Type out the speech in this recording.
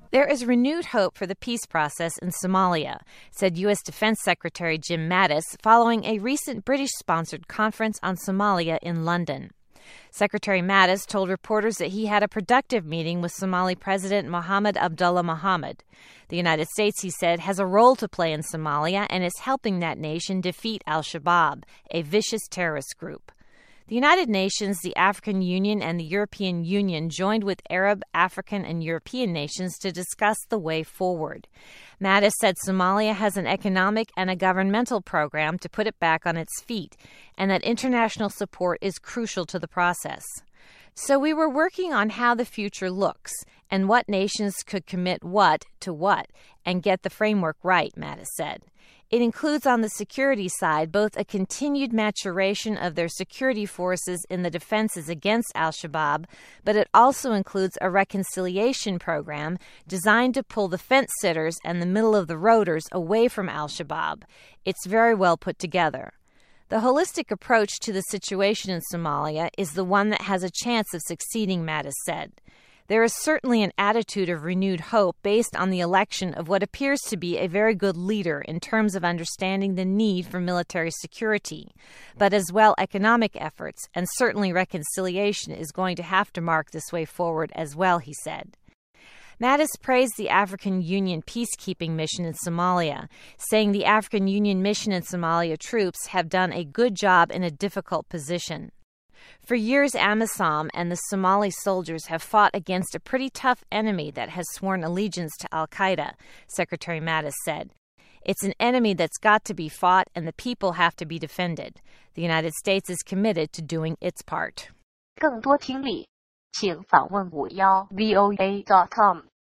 There is renewed hope for the peace process in Somalia, said U.S. Defense Secretary Jim Mattis following a recent British-sponsored conference on Somalia in London. Secretary Mattis told reporters that he had a productive meeting with Somali President Mohamed Abdullah Mohamed. The United States, he said, has a role to play in Somalia and is helping that nation defeat al-Shabaab, a vicious terrorist group. The United Nations, the African Union, and the European Union joined with Arab, African, and European nations to discuss the way forward. Mattis said Somalia has an economic and a governmental program to put it back on its feet, and that international support is crucial to the process. So we were working on how the future looks and what nations could commit what to what and get the framework right, Mattis said. It includes on the security side both a continued maturation of their security forces in the defenses against al-Shabaab, but it also includes a reconciliation program designed to pull the fence-sitters and the middle-of-the-roaders away from al-Shabaab. It's very well put together. The holistic approach to the situation in Somalia is the one that has a chance of succeeding, Mattis said. There is certainly an attitude of renewed hope based on the election of what appears to be a very good leader in terms of understanding the need for military security, but as well economic efforts, and certainly reconciliation is going to have to mark this way forward as well, he said. Mattis praised the African Union peacekeeping mission in Somalia, saying the African Union mission and Somalia troops have done a good job in a difficult position. For years, AMISOM and the Somali soldiers have fought against a pretty tough enemy that has sworn allegiance to al-Qaeda, Secretary Mattis said. It's an enemy that's got to be fought and the people have to be defended. The United States is committed to doing its part. 更多听力，请访问51voa.com。